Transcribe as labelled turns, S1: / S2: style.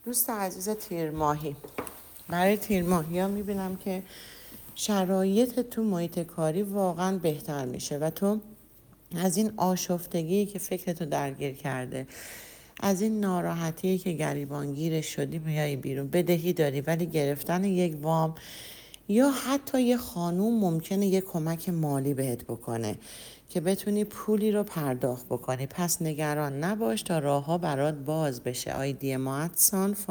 S1: دوست عزیز تیر ماهی، برای تیر ماهی ها میبینم که شرایط تو محیط کاری واقعا بهتر میشه و تو از این آشفتگی که فکرتو درگیر کرده، از این ناراحتی که گریبانگیرش شدی میای بیرون. بدهی داری ولی گرفتن یک وام یا حتی یه خانوم ممکنه یه کمک مالی بهت بکنه که بتونی پولی رو پرداخت بکنی. پس نگران نباش تا راهها برات باز بشه. آیدی ماتسان